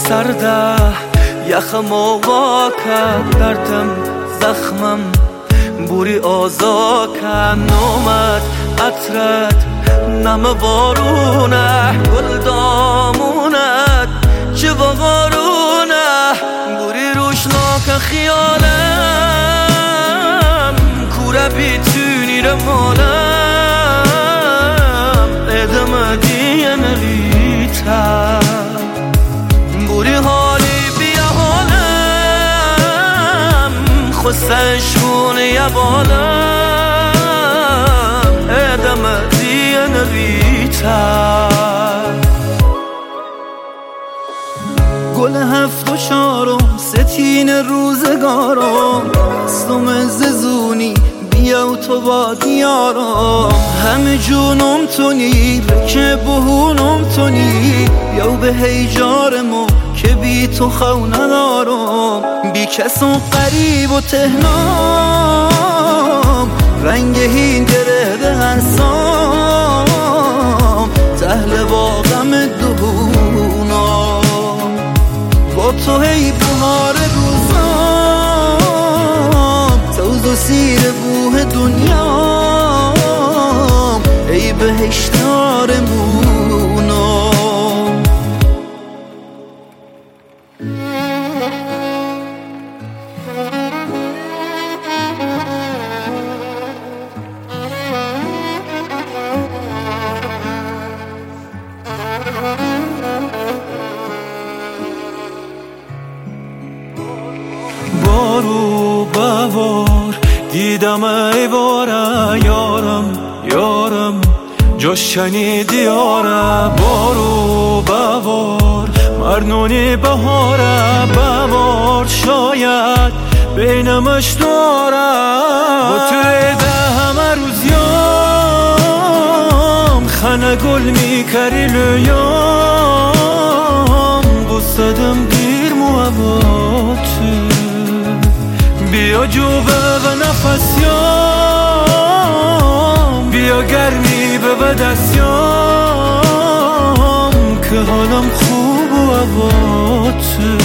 سرده یخم آوا کرد دردم زخمم بوری آزا کن نومد عطرت نم بارونه گل دامونت چه بغارونه بوری روشناک خیالم کوره بیتونی رمالم ادم دیه نلیتم بوری حالی بیا حالم خستشون یه بالم ادم دیه نلیتم گل هفت و چارم ستین روزگارم دستم ززونی بیا و تو با دیارم همه جونم تونی که بهونم تونی بیا به هیجارمو که بی تو خو ندارم بی کس و قریب و تهنام رنگ هین گرده هرسام تهل با غم دهونم با تو هی بهار روزام توز و سیر بوه دنیام ای بهشتارمونم بارو بوار دیدم ای باره یارم یارم جاش شنیدی یاره بارو بوار مرنونی بهاره بوار شاید بینمش دارم با تو ده همه روزیام خنه گل میکری لیام بستدم گیر مواباتو بیا جوبه و نفسیام بیا گرمی به دستیام که حالم خوب و عباته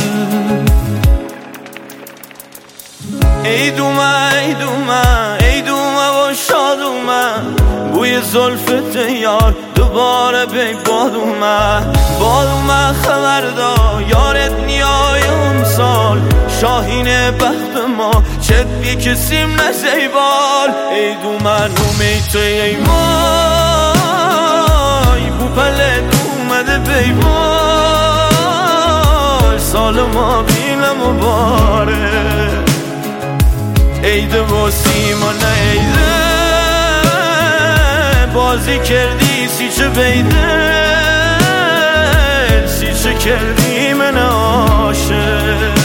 ای دومه ای دومه ای دومه و شادومه بوی زلفت یار دوباره بی بادومه خبردا یارت نیای اون سال شاهین بخت ما چت بی کسیم نزیبال ای دومه نومی توی ای مای بو پله دومده بیبال سال ما بینم و باره ایده و سیما نه ایده بازی کردی سی چه بیده سی چه کردی من عاشق